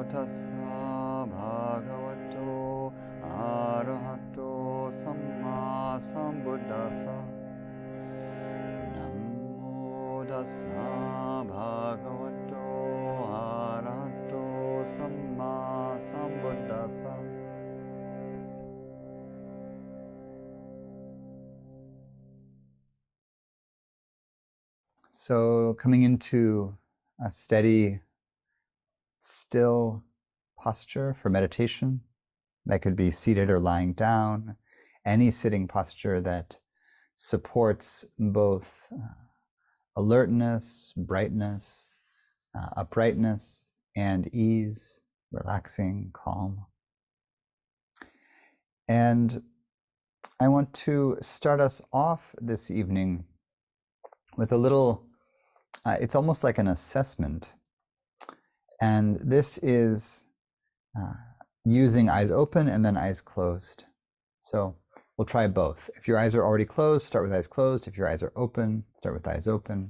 tassa bhagavato arahato samma sambuddhassa. Namo tassa bhagavato arahato samma sambuddhassa. So coming into a steady, still posture for meditation. That could be seated or lying down, any sitting posture that supports both alertness, brightness, uprightness, and ease, relaxing, calm. And I want to start us off this evening with a little, it's almost like an assessment. And this is using eyes open and then eyes closed. So we'll try both. If your eyes are already closed, start with eyes closed. If your eyes are open, start with eyes open.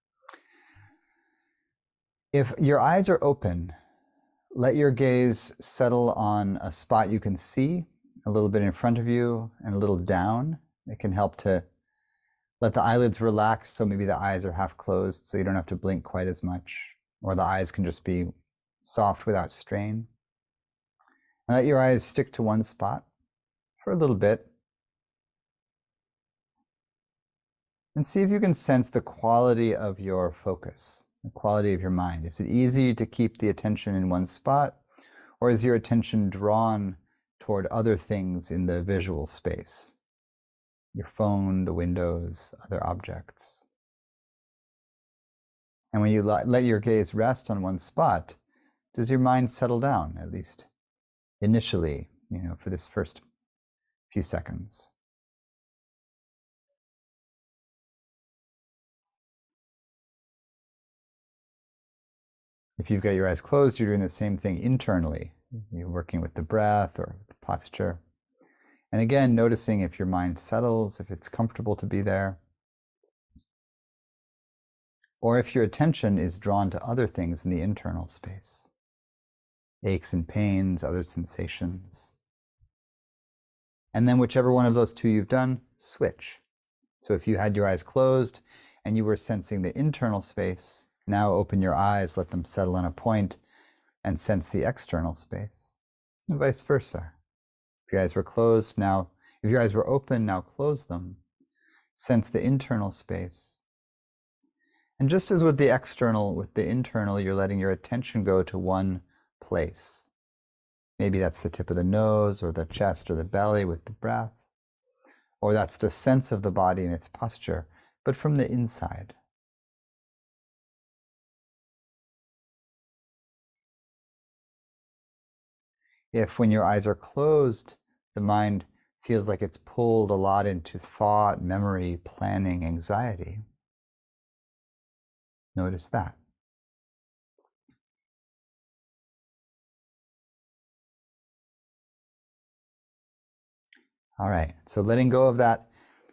If your eyes are open, let your gaze settle on a spot you can see, a little bit in front of you and a little down. It can help to let the eyelids relax, so maybe the eyes are half closed so you don't have to blink quite as much, or the eyes can just be soft without strain. And let your eyes stick to one spot for a little bit. And see if you can sense the quality of your focus, the quality of your mind. Is it easy to keep the attention in one spot, or is your attention drawn toward other things in the visual space? Your phone, the windows, other objects. And when you let your gaze rest on one spot, does your mind settle down, at least initially, for this first few seconds? If you've got your eyes closed, you're doing the same thing internally. You're working with the breath or the posture. And again, noticing if your mind settles, if it's comfortable to be there, or if your attention is drawn to other things in the internal space, aches and pains, other sensations. And then whichever one of those two you've done, switch. So if you had your eyes closed and you were sensing the internal space, now open your eyes, let them settle on a point, and sense the external space, and vice versa. If your eyes were closed, now, if your eyes were open, now close them. Sense the internal space. And just as with the external, with the internal, you're letting your attention go to one place. Maybe that's the tip of the nose, or the chest, or the belly with the breath, or that's the sense of the body and its posture, but from the inside. If when your eyes are closed, the mind feels like it's pulled a lot into thought, memory, planning, anxiety, notice that. All right, so letting go of that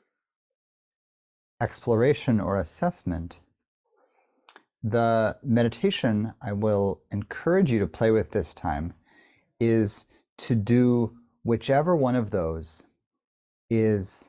exploration or assessment, the meditation I will encourage you to play with this time is to do whichever one of those is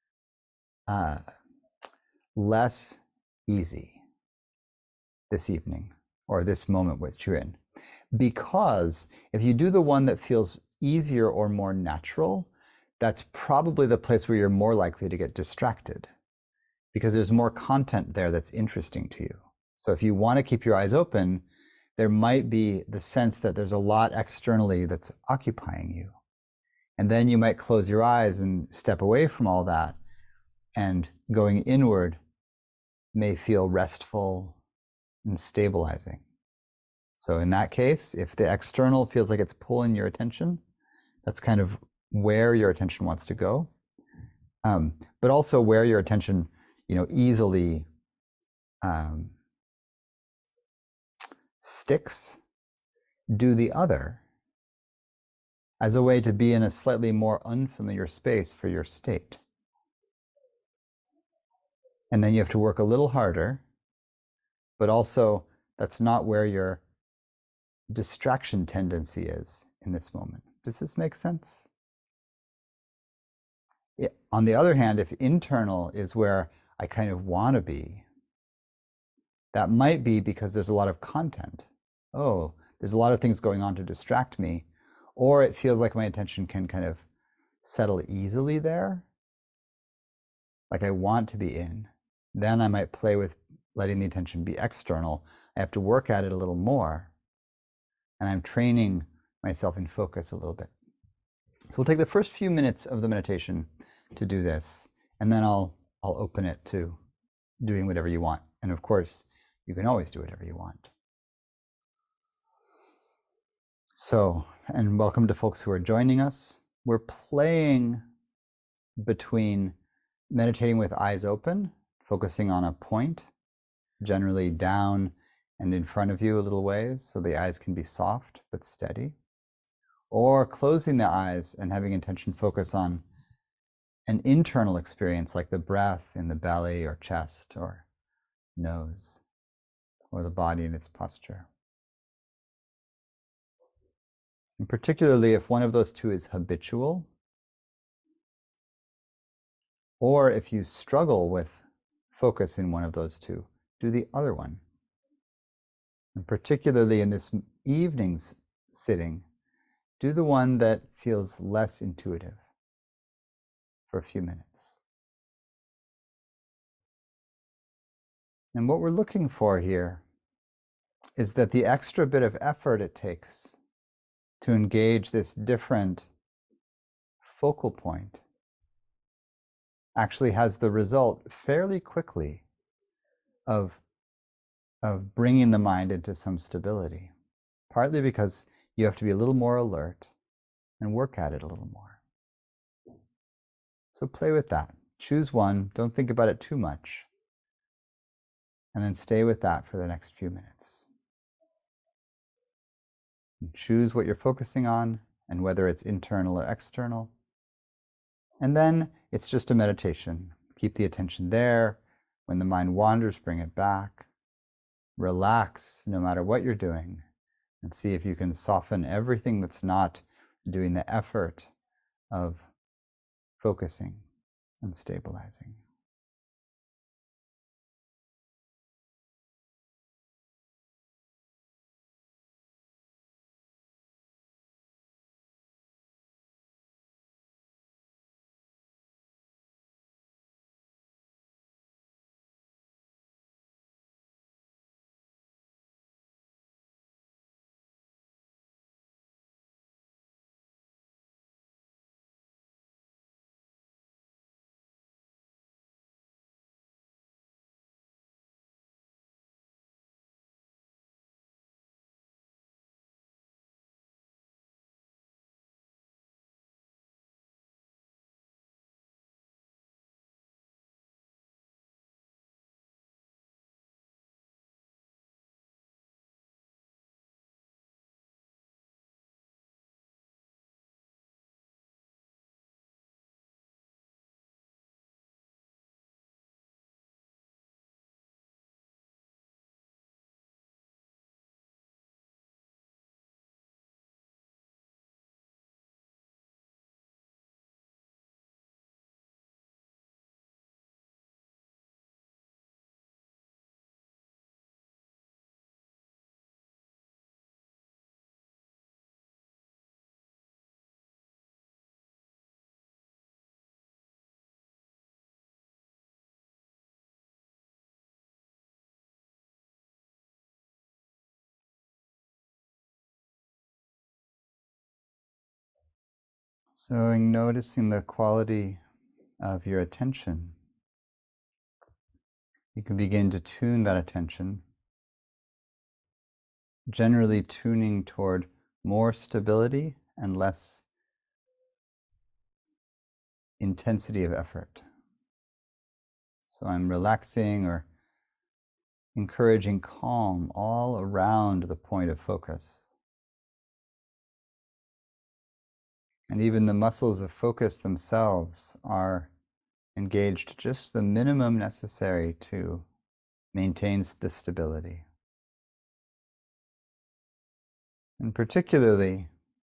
less easy this evening or this moment which you're in. Because if you do the one that feels easier or more natural, that's probably the place where you're more likely to get distracted, because there's more content there that's interesting to you. So if you want to keep your eyes open, there might be the sense that there's a lot externally that's occupying you. And then you might close your eyes and step away from all that, and going inward may feel restful and stabilizing. So in that case, if the external feels like it's pulling your attention, that's kind of where your attention wants to go. But also where your attention, easily sticks, do the other as a way to be in a slightly more unfamiliar space for your state. And then you have to work a little harder, but also that's not where your distraction tendency is in this moment. Does this make sense? On the other hand, if internal is where I kind of want to be, that might be because there's a lot of content. Oh, there's a lot of things going on to distract me, or it feels like my attention can kind of settle easily there, like I want to be in. Then I might play with letting the attention be external. I have to work at it a little more, and I'm training myself in focus a little bit. So we'll take the first few minutes of the meditation to do this, and then I'll open it to doing whatever you want. And of course, you can always do whatever you want. So, and welcome to folks who are joining us. We're playing between meditating with eyes open, focusing on a point, generally down and in front of you a little ways, so the eyes can be soft but steady, or closing the eyes and having intention focus on an internal experience like the breath in the belly or chest or nose, or the body in its posture. And particularly if one of those two is habitual, or if you struggle with focus in one of those two, do the other one. And particularly in this evening's sitting, do the one that feels less intuitive for a few minutes. And what we're looking for here is that the extra bit of effort it takes to engage this different focal point actually has the result fairly quickly of bringing the mind into some stability, partly because you have to be a little more alert and work at it a little more. So play with that. Choose one, don't think about it too much, and then stay with that for the next few minutes. And choose what you're focusing on and whether it's internal or external. And then it's just a meditation. Keep the attention there. When the mind wanders, bring it back. Relax no matter what you're doing, and see if you can soften everything that's not doing the effort of focusing and stabilizing. So noticing the quality of your attention, you can begin to tune that attention, generally tuning toward more stability and less intensity of effort. So I'm relaxing or encouraging calm all around the point of focus. And even the muscles of focus themselves are engaged just the minimum necessary to maintain the stability. And particularly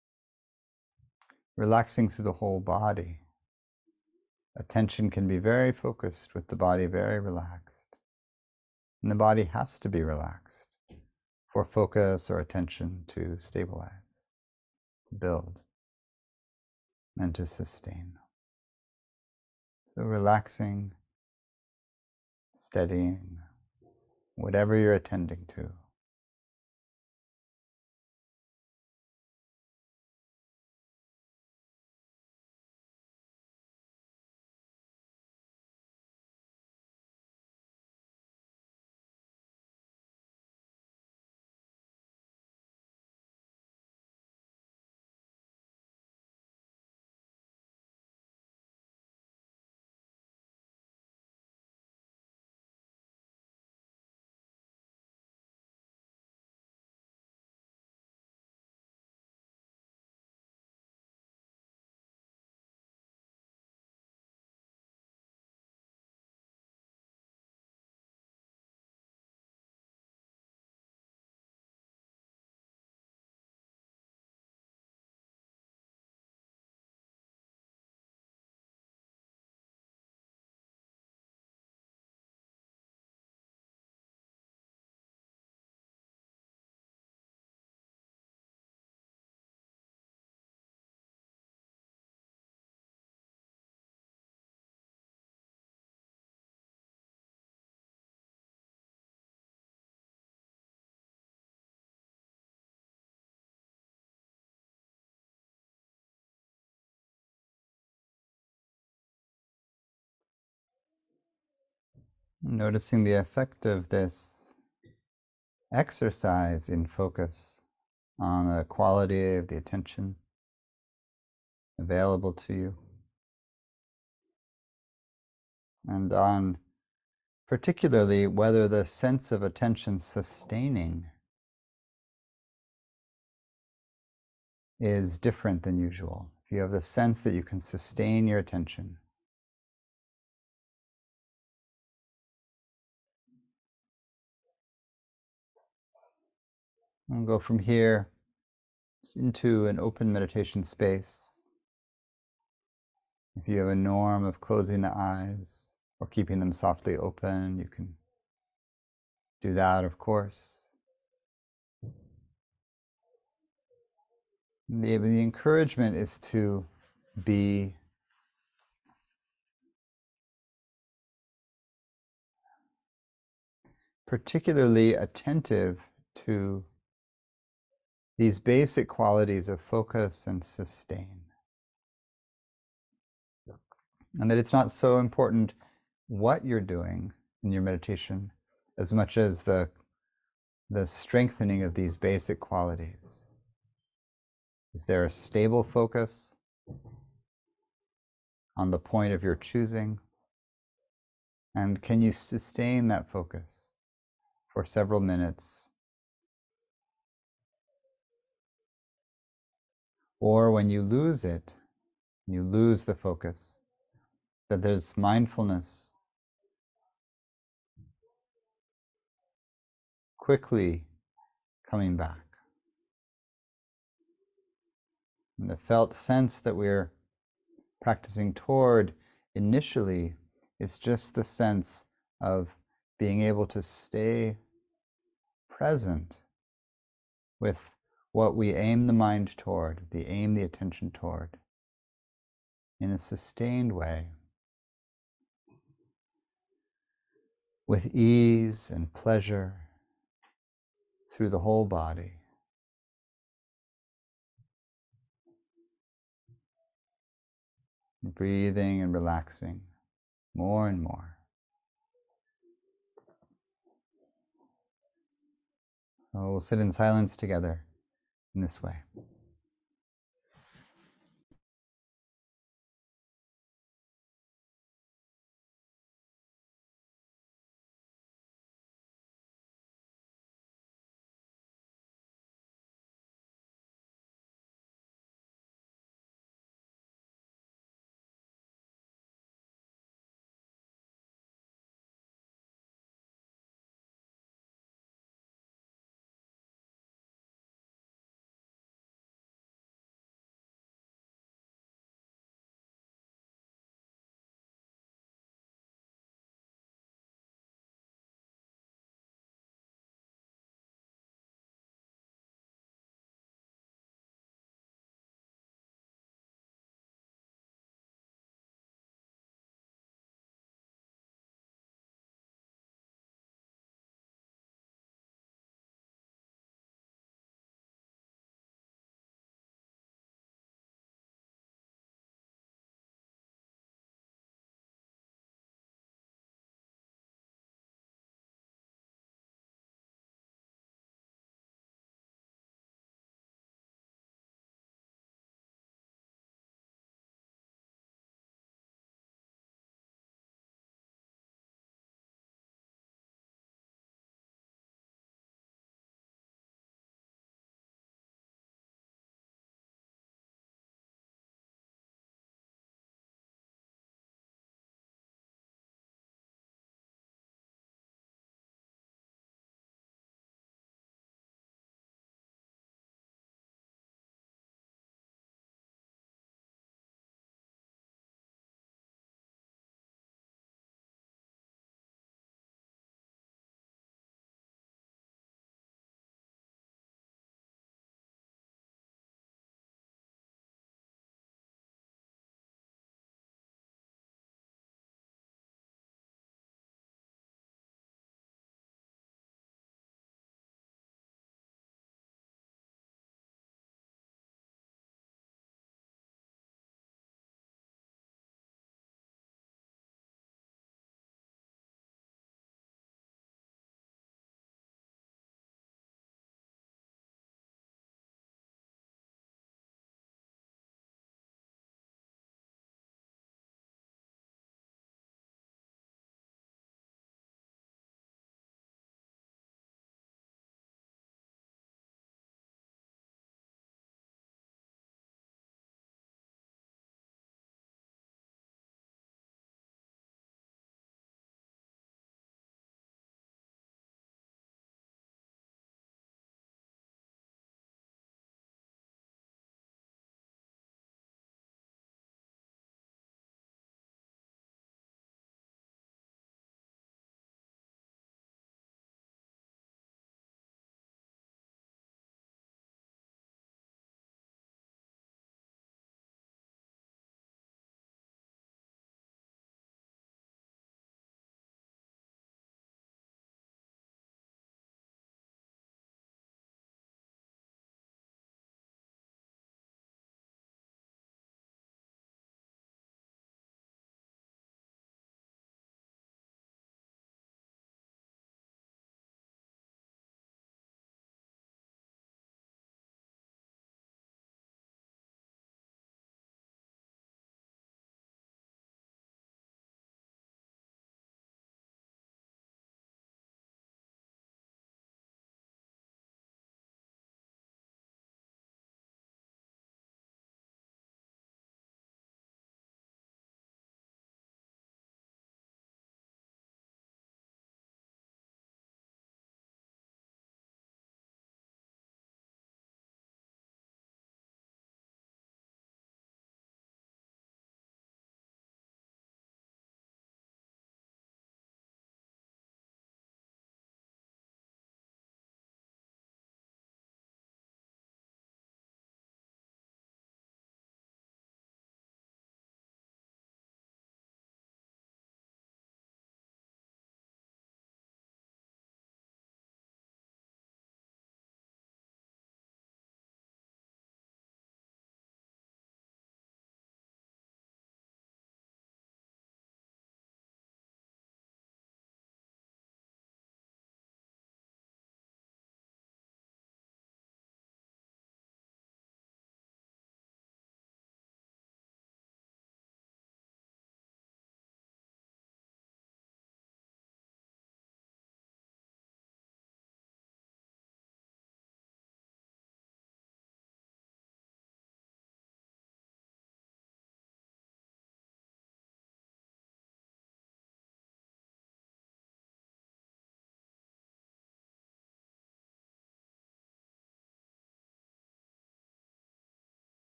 relaxing through the whole body. Attention can be very focused with the body very relaxed. And the body has to be relaxed for focus or attention to stabilize, to build, and to sustain. So relaxing, steadying, whatever you're attending to. Noticing the effect of this exercise in focus on the quality of the attention available to you, and on particularly whether the sense of attention sustaining is different than usual. If you have the sense that you can sustain your attention, and go from here into an open meditation space. If you have a norm of closing the eyes or keeping them softly open, you can do that, of course. The encouragement is to be particularly attentive to these basic qualities of focus and sustain. And that it's not so important what you're doing in your meditation as much as the strengthening of these basic qualities. Is there a stable focus on the point of your choosing? And can you sustain that focus for several minutes? Or when you lose it, you lose the focus, that there's mindfulness quickly coming back. And the felt sense that we're practicing toward initially is just the sense of being able to stay present with what we aim the mind toward, the attention toward, in a sustained way, with ease and pleasure through the whole body. Breathing and relaxing more and more. So we'll sit in silence together in this way.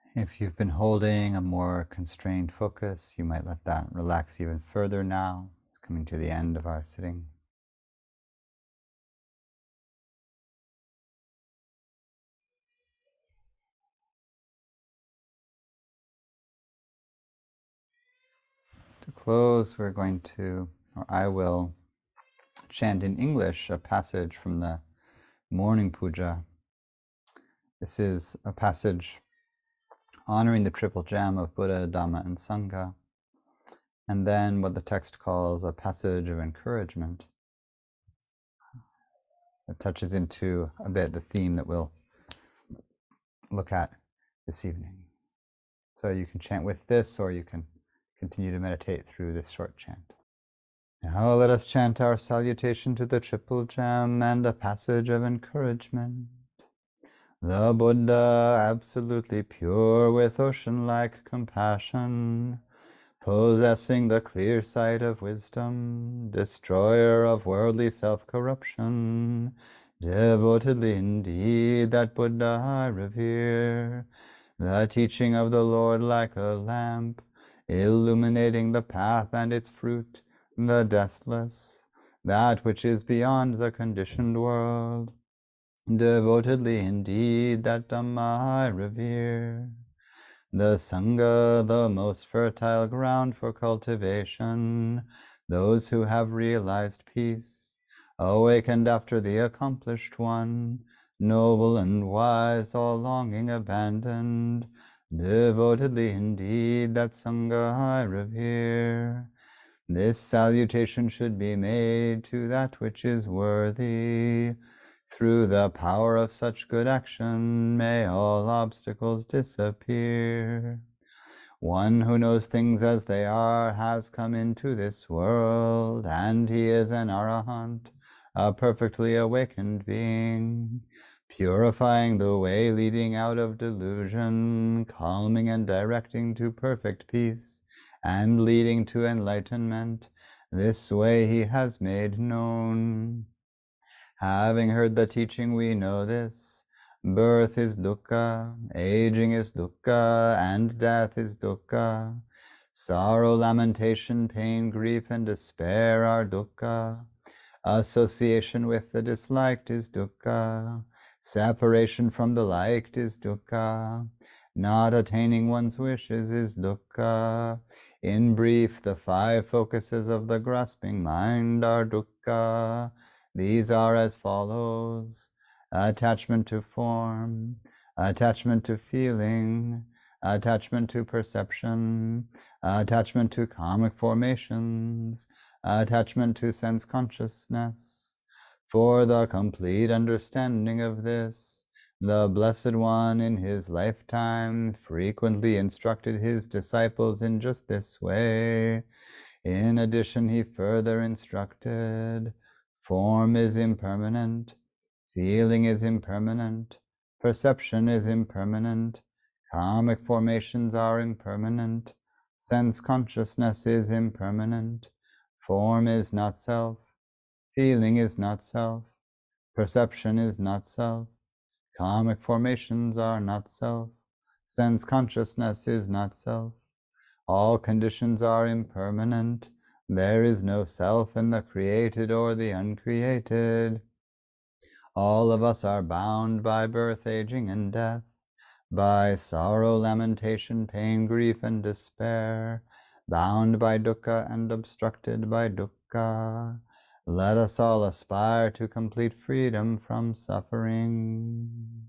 If you've been holding a more constrained focus, you might let that relax even further now. It's coming to the end of our sitting. To close, we're going to, or I will, chant in English a passage from the morning puja. This is a passage honoring the triple gem of Buddha, Dhamma, and Sangha, and then what the text calls a passage of encouragement. It touches into a bit the theme that we'll look at this evening. So you can chant with this, or you can continue to meditate through this short chant. Now let us chant our salutation to the triple gem and a passage of encouragement. The Buddha, absolutely pure with ocean-like compassion, possessing the clear sight of wisdom, destroyer of worldly self-corruption, devotedly indeed that Buddha I revere, the teaching of the Lord like a lamp, illuminating the path and its fruit, the deathless, that which is beyond the conditioned world, devotedly indeed that Dhamma I revere, the Sangha, the most fertile ground for cultivation, those who have realized peace, awakened after the accomplished one, noble and wise, all longing abandoned, devotedly indeed that Sangha I revere. This salutation should be made to that which is worthy. Through the power of such good action, may all obstacles disappear. One who knows things as they are has come into this world, and he is an arahant, a perfectly awakened being, purifying the way leading out of delusion, calming and directing to perfect peace, and leading to enlightenment. This way he has made known. Having heard the teaching, we know this. Birth is dukkha, aging is dukkha, and death is dukkha. Sorrow, lamentation, pain, grief, and despair are dukkha. Association with the disliked is dukkha. Separation from the liked is dukkha. Not attaining one's wishes is dukkha. In brief, the 5 focuses of the grasping mind are dukkha. These are as follows: attachment to form, attachment to feeling, attachment to perception, attachment to karmic formations, attachment to sense consciousness. For the complete understanding of this, the Blessed One in his lifetime frequently instructed his disciples in just this way. In addition, he further instructed: form is impermanent, feeling is impermanent, perception is impermanent, karmic formations are impermanent, sense consciousness is impermanent, form is not self, feeling is not self, perception is not self, karmic formations are not self, sense consciousness is not self. All conditions are impermanent. There is no self in the created or the uncreated. All of us are bound by birth, aging, and death, by sorrow, lamentation, pain, grief, and despair, bound by dukkha and obstructed by dukkha. Let us all aspire to complete freedom from suffering.